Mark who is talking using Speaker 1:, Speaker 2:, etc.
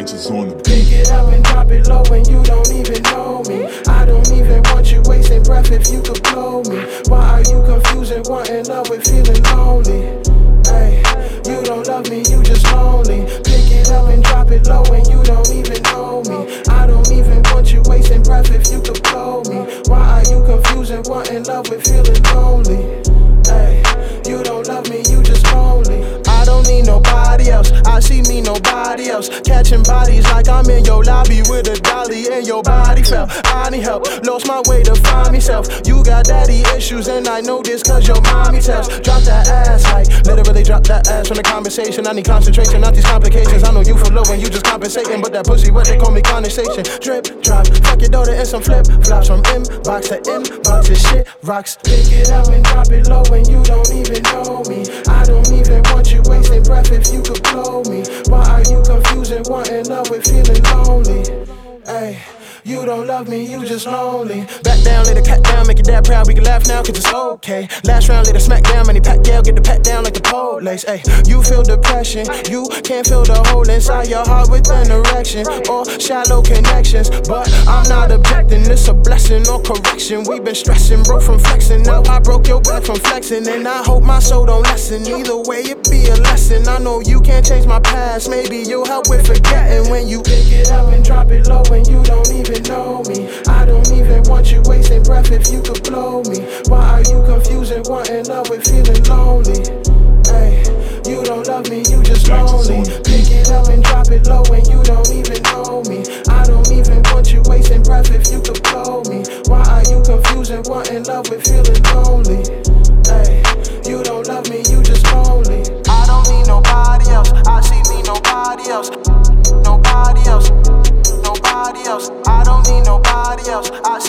Speaker 1: Sanchez on the beat.
Speaker 2: Pick it up and drop it low when you don't even know me. I don't even want you wasting breath if you could blow me. Why are you confusing wanting love with feeling lonely? Hey, you don't love me, you just lonely. Pick it up and drop it low when you don't even know me. I don't even want you wasting breath if you could blow me. Why are you confusing wanting love with feeling lonely? Hey, you don't love me, you just lonely. I don't need nobody else, I see me nobody else. Catching bodies like I'm in your lobby with a dolly and your body fell. I need help, lost my way to find myself. You got daddy issues and I know this cause your mommy tells. Drop that ass, like literally drop that ass from the conversation. I need concentration, not these complications. I know you for low and you just compensating, but that pussy what they call me condensation. Drip, drop, fuck your daughter in some flip flops. From inbox to inbox, this shit rocks. Pick it up and drop it low when you don't even know me. I don't even want you wasting breath if you could blow me. Why are you confusing wanting love with feeling lonely? Ay, you don't love me, you just lonely. Back down, lay the cat down, make your dad proud. We can laugh now, cause it's okay. Last round, lay the smack down, many pack gal, get the pat down like the police. Ay, you feel depression, you can't feel the hole inside your heart with an erection or shallow connections. But I'm not objecting, it's a blessing or correction. We've been stressing, broke from flexing. Now I broke your back from flexing, and I hope my soul don't lessen. Either way, it be a lesson. I know you can't change my past, maybe you'll help with forgetting. When you pick it up and drop it low when you don't even know me. I don't even want you wasting breath if you could blow me. Why are you confusing wanting love with feeling lonely? Hey, you don't love me, you just lonely. Pick it up and drop it low when you don't even know me. I don't even want you wasting breath if you could blow me. Why are you confusing wanting love with feeling lonely? Hey, you don't love me, you just lonely. I don't need nobody else, I see me nobody else. Nobody else, nobody else. I don't need nobody else. I